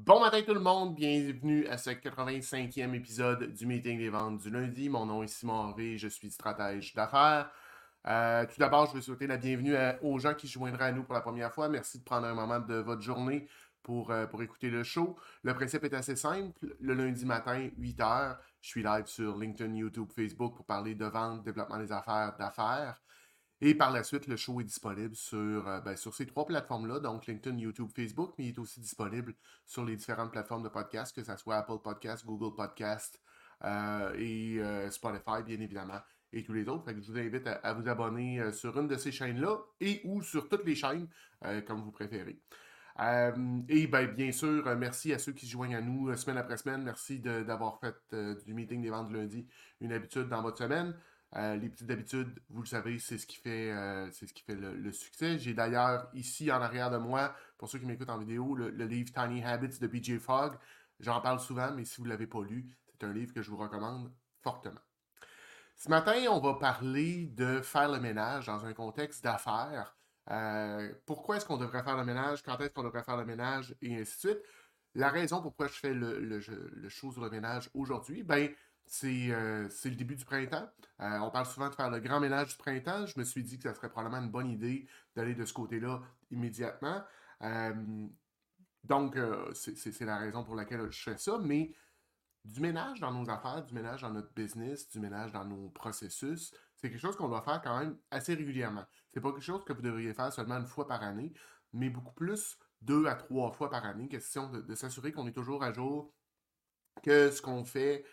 Bon matin tout le monde, bienvenue à ce 85e épisode du Meeting des ventes du lundi. Mon nom est Simon Harvey, je suis stratège d'affaires. Tout d'abord, je veux souhaiter la bienvenue aux gens qui se joindraient à nous pour la première fois. Merci de prendre un moment de votre journée pour écouter le show. Le principe est assez simple. Le lundi matin, 8h, je suis live sur LinkedIn, YouTube, Facebook pour parler de vente, développement des affaires, d'affaires. Et par la suite, le show est disponible sur ces trois plateformes-là, donc LinkedIn, YouTube, Facebook, mais il est aussi disponible sur les différentes plateformes de podcast, que ce soit Apple Podcast, Google Podcast et Spotify, bien évidemment, et tous les autres. Fait que je vous invite à vous abonner sur une de ces chaînes-là et ou sur toutes les chaînes, comme vous préférez. Bien sûr, merci à ceux qui se joignent à nous semaine après semaine. Merci d'avoir fait du meeting des ventes du lundi une habitude dans votre semaine. Les petites habitudes, vous le savez, c'est ce qui fait le succès. J'ai d'ailleurs ici en arrière de moi, pour ceux qui m'écoutent en vidéo, le livre Tiny Habits de BJ Fogg. J'en parle souvent, mais si vous ne l'avez pas lu, c'est un livre que je vous recommande fortement. Ce matin, on va parler de faire le ménage dans un contexte d'affaires. Pourquoi est-ce qu'on devrait faire le ménage? Quand est-ce qu'on devrait faire le ménage? Et ainsi de suite. La raison pourquoi je fais le show sur le ménage aujourd'hui, c'est le début du printemps. On parle souvent de faire le grand ménage du printemps. Je me suis dit que ça serait probablement une bonne idée d'aller de ce côté-là immédiatement. Euh, c'est la raison pour laquelle je fais ça. Mais du ménage dans nos affaires, du ménage dans notre business, du ménage dans nos processus, c'est quelque chose qu'on doit faire quand même assez régulièrement. C'est pas quelque chose que vous devriez faire seulement une fois par année, mais beaucoup plus 2 à 3 fois par année. Question de s'assurer qu'on est toujours à jour, que ce qu'on fait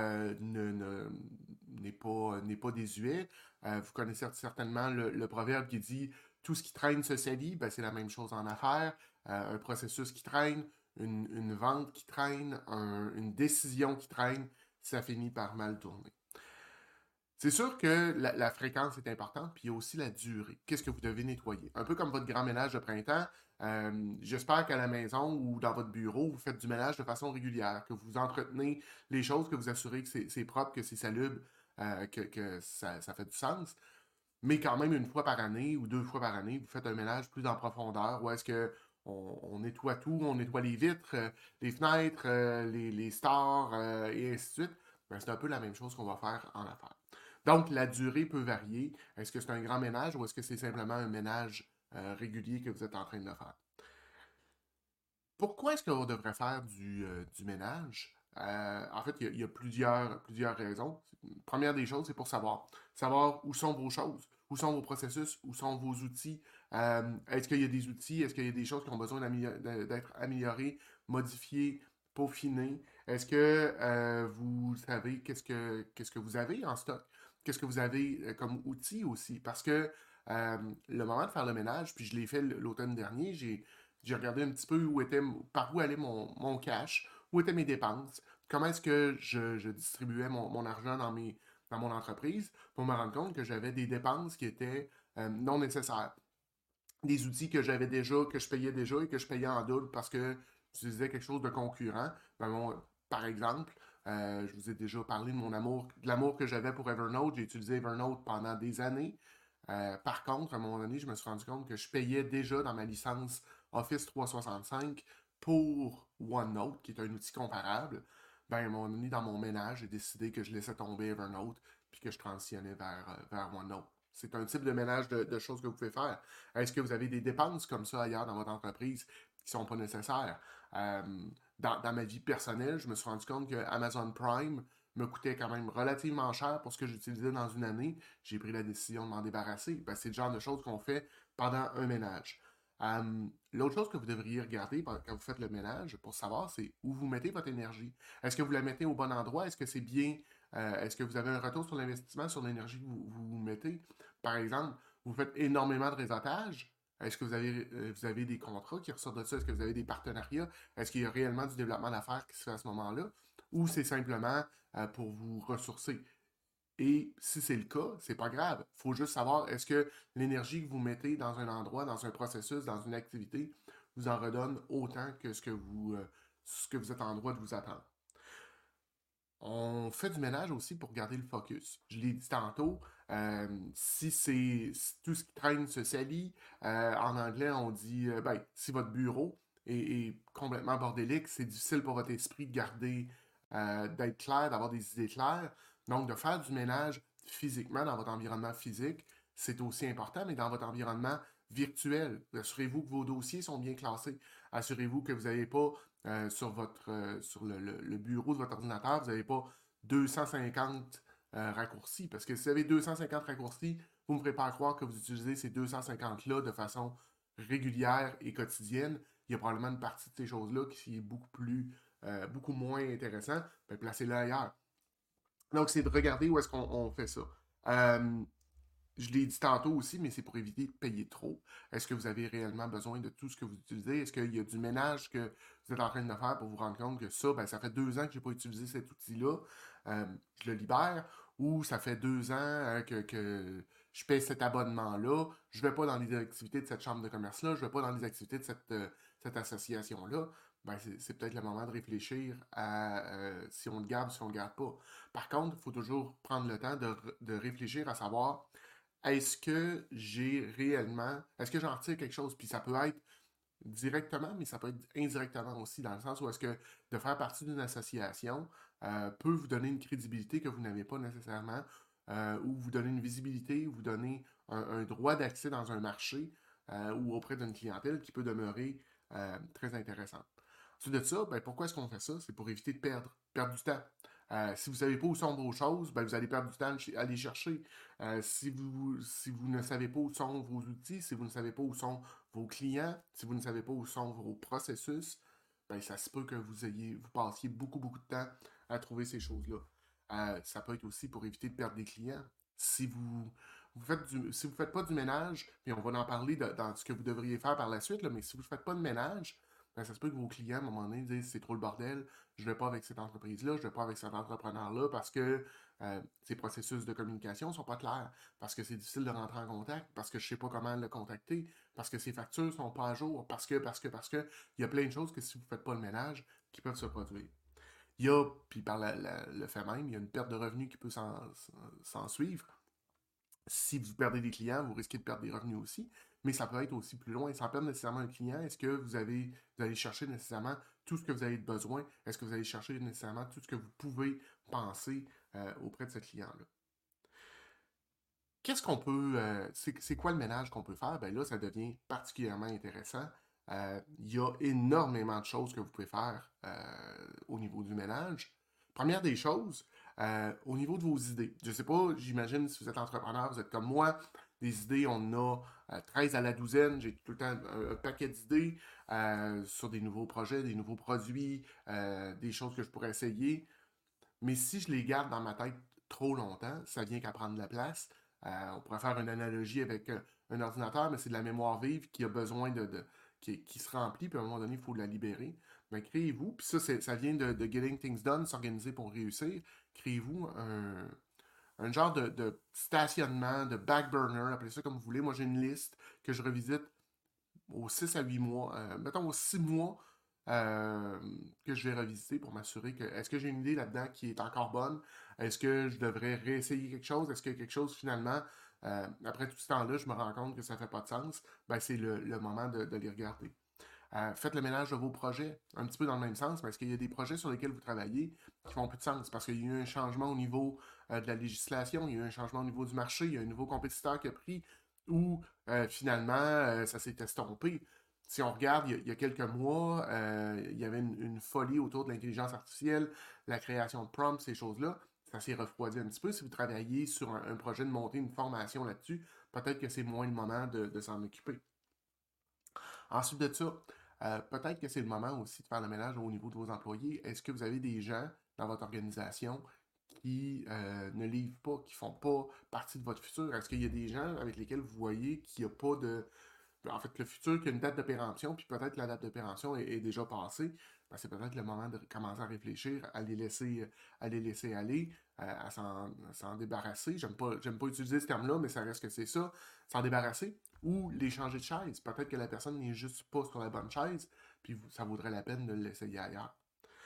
n'est pas désuet. Vous connaissez certainement le proverbe qui dit tout ce qui traîne se salit. Ben, c'est la même chose en affaires. Un processus qui traîne, une vente qui traîne, une décision qui traîne, ça finit par mal tourner. C'est sûr que la fréquence est importante, puis il y a aussi la durée. Qu'est-ce que vous devez nettoyer? Un peu comme votre grand ménage de printemps, j'espère qu'à la maison ou dans votre bureau, vous faites du ménage de façon régulière, que vous entretenez les choses, que vous assurez que c'est propre, que c'est salubre, que ça fait du sens. Mais quand même, une fois par année ou 2 fois par année, vous faites un ménage plus en profondeur, où est-ce que on nettoie tout, on nettoie les vitres, les fenêtres, les stores, et ainsi de suite. Ben, c'est un peu la même chose qu'on va faire en affaires. Donc, la durée peut varier. Est-ce que c'est un grand ménage ou est-ce que c'est simplement un ménage régulier que vous êtes en train de faire? Pourquoi est-ce qu'on devrait faire du ménage? En fait, il y a plusieurs raisons. Première des choses, c'est pour savoir où sont vos choses, où sont vos processus, où sont vos outils. Est-ce qu'il y a des outils, est-ce qu'il y a des choses qui ont besoin d'être améliorées, modifiées, peaufinées? Est-ce que vous savez qu'est-ce que vous avez en stock? Qu'est-ce que vous avez comme outil aussi? Parce que le moment de faire le ménage, puis je l'ai fait l'automne dernier, j'ai regardé un petit peu par où allait mon cash, où étaient mes dépenses, comment est-ce que je distribuais mon argent dans mon entreprise pour me rendre compte que j'avais des dépenses qui étaient non nécessaires. Des outils que j'avais déjà, que je payais déjà et que je payais en double parce que j'utilisais quelque chose de concurrent. Par exemple, je vous ai déjà parlé de l'amour que j'avais pour Evernote. J'ai utilisé Evernote pendant des années. Par contre, à un moment donné, je me suis rendu compte que je payais déjà dans ma licence Office 365 pour OneNote, qui est un outil comparable. Ben, à un moment donné, dans mon ménage, j'ai décidé que je laissais tomber Evernote puis que je transitionnais vers OneNote. C'est un type de ménage de choses que vous pouvez faire. Est-ce que vous avez des dépenses comme ça ailleurs dans votre entreprise qui ne sont pas nécessaires? Euh, dans ma vie personnelle, je me suis rendu compte que Amazon Prime me coûtait quand même relativement cher pour ce que j'utilisais dans une année. J'ai pris la décision de m'en débarrasser. Ben, c'est le genre de choses qu'on fait pendant un ménage. L'autre chose que vous devriez regarder quand vous faites le ménage pour savoir, c'est où vous mettez votre énergie. Est-ce que vous la mettez au bon endroit? Est-ce que c'est bien? Est-ce que vous avez un retour sur l'investissement, sur l'énergie que vous mettez? Par exemple, vous faites énormément de réseautage. Est-ce que vous avez des contrats qui ressortent de ça? Est-ce que vous avez des partenariats? Est-ce qu'il y a réellement du développement d'affaires qui se fait à ce moment-là? Ou c'est simplement pour vous ressourcer? Et si c'est le cas, c'est pas grave. Il faut juste savoir, est-ce que l'énergie que vous mettez dans un endroit, dans un processus, dans une activité, vous en redonne autant que ce que vous êtes en droit de vous attendre. On fait du ménage aussi pour garder le focus. Je l'ai dit tantôt, si tout ce qui traîne se salit, en anglais on dit, si votre bureau est complètement bordélique, c'est difficile pour votre esprit de garder, d'être clair, d'avoir des idées claires. Donc, de faire du ménage physiquement dans votre environnement physique, c'est aussi important, mais dans votre environnement virtuel. Assurez-vous que vos dossiers sont bien classés. Assurez-vous que vous n'avez pas sur le bureau de votre ordinateur, vous n'avez pas 250 raccourcis. Parce que si vous avez 250 raccourcis, vous ne me ferez pas croire que vous utilisez ces 250-là de façon régulière et quotidienne. Il y a probablement une partie de ces choses-là qui est beaucoup moins intéressant. Ben, placez-le ailleurs. Donc, c'est de regarder où est-ce qu'on fait ça. Euh, je l'ai dit tantôt aussi, mais c'est pour éviter de payer trop. Est-ce que vous avez réellement besoin de tout ce que vous utilisez? Est-ce qu'il y a du ménage que vous êtes en train de faire pour vous rendre compte que ça, ben, ça fait 2 ans que je n'ai pas utilisé cet outil-là, euh, je le libère, ou ça fait 2 ans que je paie cet abonnement-là, je ne vais pas dans les activités de cette chambre de commerce-là, je ne vais pas dans les activités de cette association-là. Ben, c'est peut-être le moment de réfléchir à si on le garde ou si on ne le garde pas. Par contre, il faut toujours prendre le temps de réfléchir à savoir est-ce que j'en retire quelque chose? Puis ça peut être directement, mais ça peut être indirectement aussi, dans le sens où est-ce que de faire partie d'une association peut vous donner une crédibilité que vous n'avez pas nécessairement, ou vous donner une visibilité, ou vous donner un droit d'accès dans un marché ou auprès d'une clientèle qui peut demeurer très intéressante. Ensuite de ça, ben, pourquoi est-ce qu'on fait ça? C'est pour éviter de perdre du temps. Si vous ne savez pas où sont vos choses, ben, vous allez perdre du temps à aller chercher. Si vous ne savez pas où sont vos outils, si vous ne savez pas où sont vos clients, si vous ne savez pas où sont vos processus, ben, ça se peut que vous passiez beaucoup, beaucoup de temps à trouver ces choses-là. Ça peut être aussi pour éviter de perdre des clients. Si vous faites pas du ménage, puis on va en parler dans ce que vous devriez faire par la suite, là, mais si vous ne faites pas de ménage, ben, ça se peut que vos clients, à un moment donné, disent c'est trop le bordel, je ne vais pas avec cette entreprise-là, je ne vais pas avec cet entrepreneur-là parce que ces processus de communication ne sont pas clairs, parce que c'est difficile de rentrer en contact, parce que je ne sais pas comment le contacter, parce que ses factures ne sont pas à jour, parce que, il y a plein de choses que si vous ne faites pas le ménage, qui peuvent se produire. Il y a, puis par le fait même, il y a une perte de revenus qui peut s'en suivre. Si vous perdez des clients, vous risquez de perdre des revenus aussi, mais ça peut être aussi plus loin. Sans perdre nécessairement un client, est-ce que vous allez chercher nécessairement tout ce que vous avez besoin? Est-ce que vous allez chercher nécessairement tout ce que vous pouvez penser auprès de ce client-là? Qu'est-ce qu'on peut. C'est quoi le ménage qu'on peut faire? Ben là, ça devient particulièrement intéressant. Il y a énormément de choses que vous pouvez faire au niveau du ménage. Première des choses, au niveau de vos idées. Je ne sais pas, j'imagine si vous êtes entrepreneur, vous êtes comme moi, des idées, on en a 13 à la douzaine, j'ai tout le temps un paquet d'idées sur des nouveaux projets, des nouveaux produits, des choses que je pourrais essayer. Mais si je les garde dans ma tête trop longtemps, ça vient qu'à prendre de la place. On pourrait faire une analogie avec un ordinateur, mais c'est de la mémoire vive qui a besoin qui se remplit, puis à un moment donné, il faut la libérer. Ben, créez-vous, puis ça vient de Getting Things Done, s'organiser pour réussir. Créez-vous un genre de stationnement, de back burner, appelez ça comme vous voulez. Moi, j'ai une liste que je revisite aux 6 à 8 mois, mettons aux 6 mois euh, que je vais revisiter pour m'assurer que est-ce que j'ai une idée là-dedans qui est encore bonne? Est-ce que je devrais réessayer quelque chose? Est-ce que quelque chose finalement, après tout ce temps-là, je me rends compte que ça ne fait pas de sens? Ben, c'est le moment de les regarder. Faites le ménage de vos projets, un petit peu dans le même sens, parce qu'il y a des projets sur lesquels vous travaillez qui font plus de sens, parce qu'il y a eu un changement au niveau de la législation, il y a eu un changement au niveau du marché, il y a un nouveau compétiteur qui a pris, ou finalement, ça s'est estompé. Si on regarde, il y a quelques mois, il y avait une folie autour de l'intelligence artificielle, la création de prompts, ces choses-là. Ça s'est refroidi un petit peu. Si vous travaillez sur un projet de monter une formation là-dessus, peut-être que c'est moins le moment de s'en occuper. Ensuite de ça, peut-être que c'est le moment aussi de faire le ménage au niveau de vos employés. Est-ce que vous avez des gens dans votre organisation qui ne livrent pas, qui ne font pas partie de votre futur? Est-ce qu'il y a des gens avec lesquels vous voyez qu'il n'y a pas de... En fait, le futur qui a une date de péremption, puis peut-être que la date de péremption est déjà passée, ben, c'est peut-être le moment de commencer à réfléchir, à les laisser aller, à s'en débarrasser. J'aime pas utiliser ce terme-là, mais ça reste que c'est ça. S'en débarrasser ou les changer de chaise. Peut-être que la personne n'est juste pas sur la bonne chaise, puis ça vaudrait la peine de l'essayer ailleurs.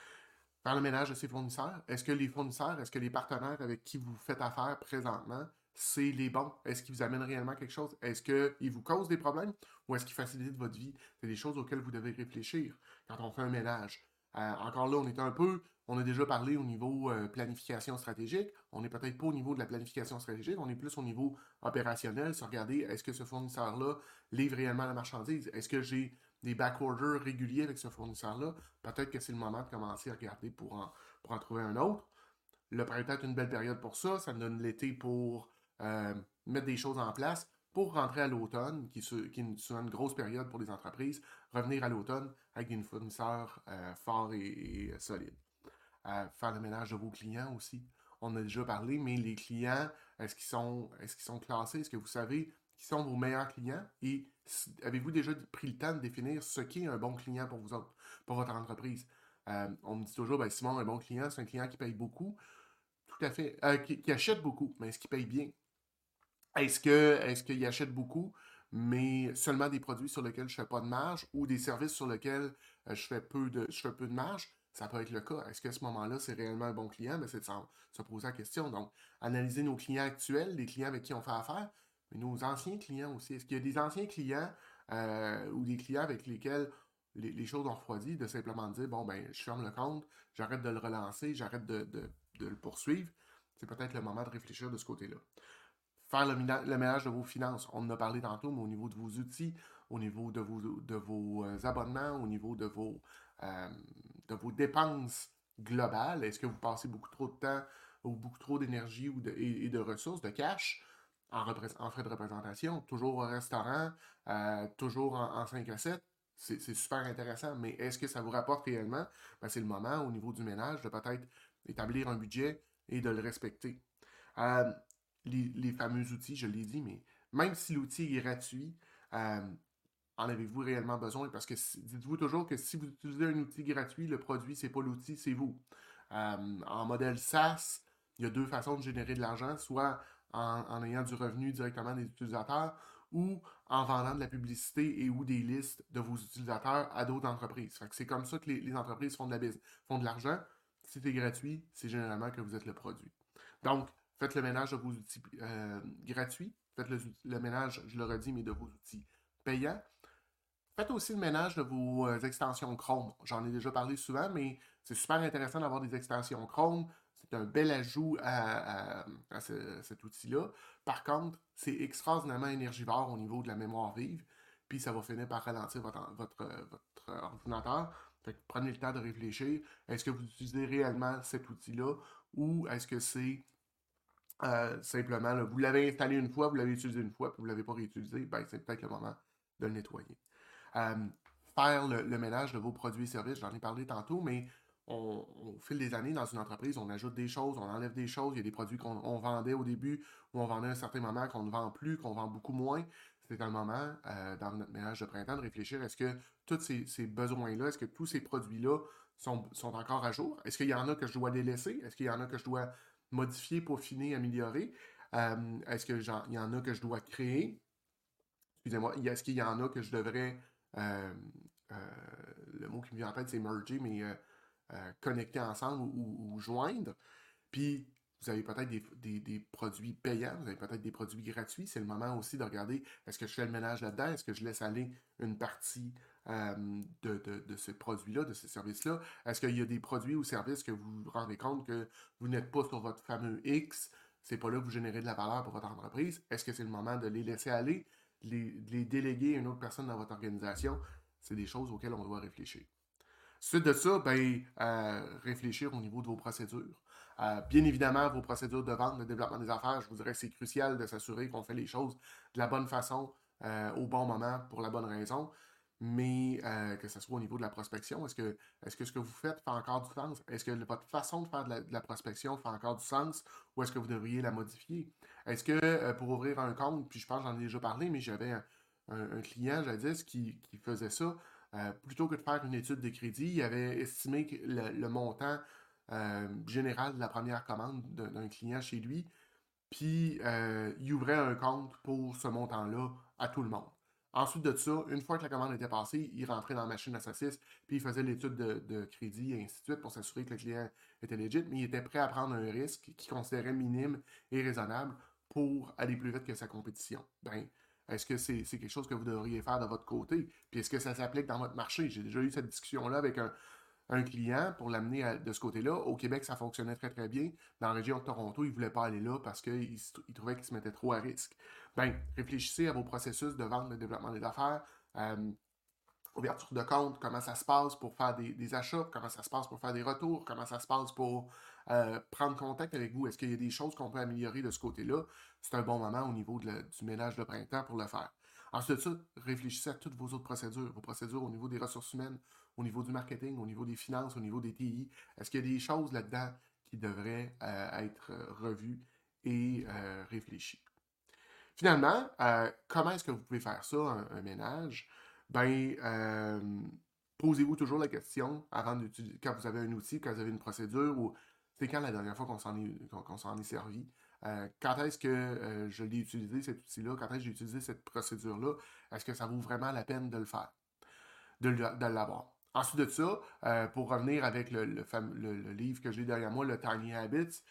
Faire le ménage de ses fournisseurs. Est-ce que les fournisseurs, est-ce que les partenaires avec qui vous faites affaire présentement c'est les bons? Est-ce qu'ils vous amènent réellement quelque chose? Est-ce qu'ils vous causent des problèmes ou est-ce qu'ils facilitent votre vie? C'est des choses auxquelles vous devez réfléchir quand on fait un ménage. Encore là, on a déjà parlé au niveau planification stratégique. On n'est peut-être pas au niveau de la planification stratégique, on est plus au niveau opérationnel, se regarder est-ce que ce fournisseur-là livre réellement la marchandise? Est-ce que j'ai des backorders réguliers avec ce fournisseur-là? Peut-être que c'est le moment de commencer à regarder pour en trouver un autre. Le printemps est une belle période pour ça. Ça nous donne l'été pour euh, mettre des choses en place pour rentrer à l'automne, qui est souvent une grosse période pour les entreprises, revenir à l'automne avec des fournisseurs forts et solides. Faire le ménage de vos clients aussi. On a déjà parlé, mais les clients, est-ce qu'ils sont classés? Est-ce que vous savez qui sont vos meilleurs clients? Et avez-vous déjà pris le temps de définir ce qu'est un bon client pour vous autres, pour votre entreprise? On me dit toujours, ben, Simon, un bon client, c'est un client qui paye beaucoup. Tout à fait. Qui achète beaucoup, mais est-ce qu'il paye bien? Est-ce qu'il achète beaucoup, mais seulement des produits sur lesquels je ne fais pas de marge ou des services sur lesquels je fais peu de marge? Ça peut être le cas. Est-ce qu'à ce moment-là, c'est réellement un bon client? Ben, c'est de se poser la question. Donc, analyser nos clients actuels, les clients avec qui on fait affaire, mais nos anciens clients aussi. Est-ce qu'il y a des anciens clients ou des clients avec lesquels les choses ont refroidi, de simplement dire, bon, ben, je ferme le compte, j'arrête de le relancer, j'arrête de le poursuivre. C'est peut-être le moment de réfléchir de ce côté-là. Faire le ménage de vos finances. On en a parlé tantôt, mais au niveau de vos outils, au niveau de vos abonnements, au niveau euh, de vos dépenses globales, est-ce que vous passez beaucoup trop de temps ou beaucoup trop d'énergie et de ressources, de cash en frais de représentation, toujours au restaurant, toujours en 5 à 7? C'est super intéressant, mais est-ce que ça vous rapporte réellement? Ben, c'est le moment, au niveau du ménage, de peut-être établir un budget et de le respecter. Euh, les fameux outils, je l'ai dit, mais même si l'outil est gratuit, euh, en avez-vous réellement besoin? Parce que dites-vous toujours que si vous utilisez un outil gratuit, le produit, c'est pas l'outil, c'est vous. En modèle SaaS, il y a deux façons de générer de l'argent, soit en ayant du revenu directement des utilisateurs ou en vendant de la publicité et ou des listes de vos utilisateurs à d'autres entreprises. Fait que c'est comme ça que les entreprises font de l'argent. Si c'est gratuit, c'est généralement que vous êtes le produit. Donc, faites le ménage de vos outils gratuits. Faites le ménage, je le redis, mais de vos outils payants. Faites aussi le ménage de vos extensions Chrome. J'en ai déjà parlé souvent, mais c'est super intéressant d'avoir des extensions Chrome. C'est un bel ajout cet outil-là. Par contre, c'est extraordinairement énergivore au niveau de la mémoire vive, puis ça va finir par ralentir votre ordinateur. Fait que prenez le temps de réfléchir. Est-ce que vous utilisez réellement cet outil-là ou est-ce que c'est simplement, là, vous l'avez installé une fois, vous l'avez utilisé une fois, puis vous ne l'avez pas réutilisé, ben, c'est peut-être le moment de le nettoyer. Euh, Faire le ménage de vos produits et services, j'en ai parlé tantôt, mais au fil des années, dans une entreprise, on ajoute des choses, on enlève des choses. Il y a des produits qu'on vendait au début ou on vendait à un certain moment qu'on ne vend plus, qu'on vend beaucoup moins. C'est un moment, dans notre ménage de printemps, de réfléchir, est-ce que tous ces besoins-là, est-ce que tous ces produits-là sont encore à jour? Est-ce qu'il y en a que je dois délaisser? Est-ce qu'il y en a que je dois modifier, peaufiner, améliorer? Est-ce qu'il y en a que je dois créer? Excusez-moi, est-ce qu'il y en a que je devrais, euh, euh, le mot qui me vient en tête, c'est merger, mais connecter ensemble ou joindre. Puis, vous avez peut-être des produits payants, vous avez peut-être des produits gratuits. C'est le moment aussi de regarder, est-ce que je fais le ménage là-dedans? Est-ce que je laisse aller une partie de ces produits-là, de ces services-là? Est-ce qu'il y a des produits ou services que vous vous rendez compte que vous n'êtes pas sur votre fameux X? C'est pas là que vous générez de la valeur pour votre entreprise. Est-ce que c'est le moment de les laisser aller, de les déléguer à une autre personne dans votre organisation? C'est des choses auxquelles on doit réfléchir. Suite de ça, ben, réfléchir au niveau de vos procédures. Bien évidemment, vos procédures de vente, de développement des affaires, je vous dirais que c'est crucial de s'assurer qu'on fait les choses de la bonne façon, au bon moment, pour la bonne raison. Mais que ce soit au niveau de la prospection, est-ce que ce que vous faites fait encore du sens? Est-ce que votre façon de faire de la prospection fait encore du sens ou est-ce que vous devriez la modifier? Est-ce que pour ouvrir un compte, puis je pense que j'en ai déjà parlé, mais j'avais un client jadis qui faisait ça, plutôt que de faire une étude de crédit, il avait estimé que le montant général de la première commande d'un client chez lui, puis il ouvrait un compte pour ce montant-là à tout le monde. Ensuite de ça, une fois que la commande était passée, il rentrait dans la machine à saucisse, puis il faisait l'étude de crédit et ainsi de suite pour s'assurer que le client était legit, mais il était prêt à prendre un risque qu'il considérait minime et raisonnable pour aller plus vite que sa compétition. Ben, est-ce que c'est quelque chose que vous devriez faire de votre côté? Puis est-ce que ça s'applique dans votre marché? J'ai déjà eu cette discussion-là avec un client pour l'amener de ce côté-là. Au Québec, ça fonctionnait très, très bien. Dans la région de Toronto, il ne voulait pas aller là parce qu'il trouvait qu'il se mettait trop à risque. Ben, réfléchissez à vos processus de vente, de développement des affaires. Ouverture de compte, comment ça se passe pour faire des achats, comment ça se passe pour faire des retours, comment ça se passe pour prendre contact avec vous. Est-ce qu'il y a des choses qu'on peut améliorer de ce côté-là? C'est un bon moment au niveau du ménage de printemps pour le faire. Ensuite de ça, réfléchissez à toutes vos autres procédures, vos procédures au niveau des ressources humaines, au niveau du marketing, au niveau des finances, au niveau des TI. Est-ce qu'il y a des choses là-dedans qui devraient être revues et réfléchies? Finalement, comment est-ce que vous pouvez faire ça, un ménage? Ben, posez-vous toujours la question avant d'utiliser, quand vous avez un outil, quand vous avez une procédure, ou c'est quand la dernière fois qu'on s'en est servi? Quand est-ce que je l'ai utilisé, cet outil-là? Quand est-ce que j'ai utilisé cette procédure-là? Est-ce que ça vaut vraiment la peine de le faire, de l'avoir? Ensuite de ça, pour revenir avec le livre que j'ai derrière moi, le Tiny Habits,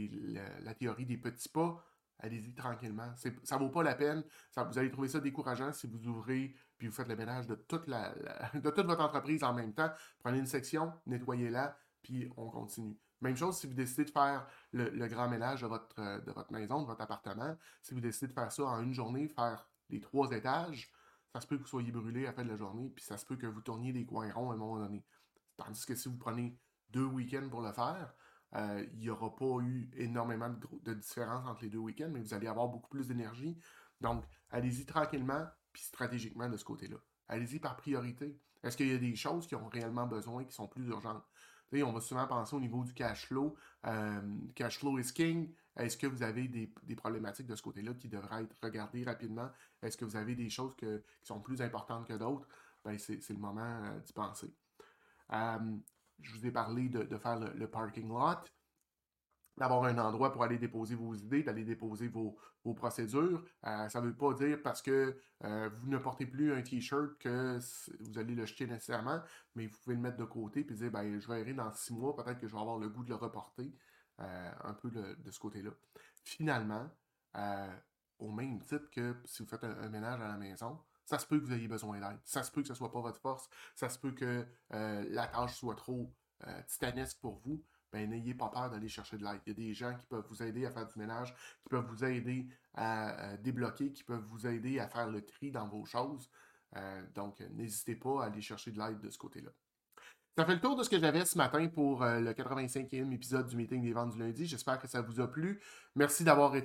la théorie des petits pas, allez-y tranquillement. Ça vaut pas la peine. Vous allez trouver ça décourageant si vous ouvrez puis vous faites le ménage de de toute votre entreprise en même temps. Prenez une section, nettoyez-la, puis on continue. Même chose si vous décidez de faire le grand ménage de votre maison, de votre appartement. Si vous décidez de faire ça en une journée, faire les 3 étages, ça se peut que vous soyez brûlé à la fin de la journée, puis ça se peut que vous tourniez des coins ronds à un moment donné. Tandis que si vous prenez 2 week-ends pour le faire, il n'y aura pas eu énormément de différence entre les 2 week-ends, mais vous allez avoir beaucoup plus d'énergie. Donc, allez-y tranquillement, puis stratégiquement de ce côté-là. Allez-y par priorité. Est-ce qu'il y a des choses qui ont réellement besoin, qui sont plus urgentes? On va souvent penser au niveau du cash flow. Cash flow is king. Est-ce que vous avez des problématiques de ce côté-là qui devraient être regardées rapidement? Est-ce que vous avez des choses qui sont plus importantes que d'autres? Ben, c'est le moment d'y penser. Euh, je vous ai parlé de faire le parking lot, d'avoir un endroit pour aller déposer vos idées, d'aller déposer vos procédures. Ça ne veut pas dire parce que vous ne portez plus un t-shirt que vous allez le jeter nécessairement, mais vous pouvez le mettre de côté et dire ben, je verrai dans 6 mois, peut-être que je vais avoir le goût de le reporter. Un peu de ce côté-là. Finalement, euh, au même titre que si vous faites un ménage à la maison, ça se peut que vous ayez besoin d'aide. Ça se peut que ce ne soit pas votre force. Ça se peut que la tâche soit trop titanesque pour vous. Ben, n'ayez pas peur d'aller chercher de l'aide. Il y a des gens qui peuvent vous aider à faire du ménage, qui peuvent vous aider à débloquer, qui peuvent vous aider à faire le tri dans vos choses. Donc, n'hésitez pas à aller chercher de l'aide de ce côté-là. Ça fait le tour de ce que j'avais ce matin pour le 85e épisode du meeting des ventes du lundi. J'espère que ça vous a plu. Merci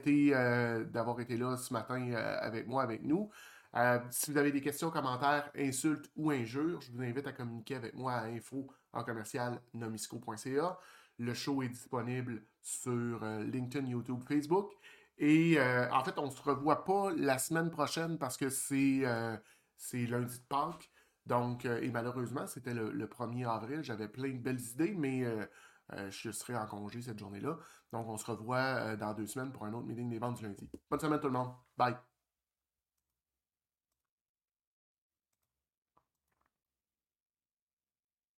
d'avoir été là ce matin avec moi, avec nous. Si vous avez des questions, commentaires, insultes ou injures, je vous invite à communiquer avec moi à info@nomisco.ca. Le show est disponible sur LinkedIn, YouTube, Facebook. Et en fait, on ne se revoit pas la semaine prochaine parce que c'est lundi de Pâques. Donc, et malheureusement, c'était le 1er avril. J'avais plein de belles idées, mais je serai en congé cette journée-là. Donc, on se revoit dans 2 semaines pour un autre meeting des ventes du lundi. Bonne semaine tout le monde. Bye.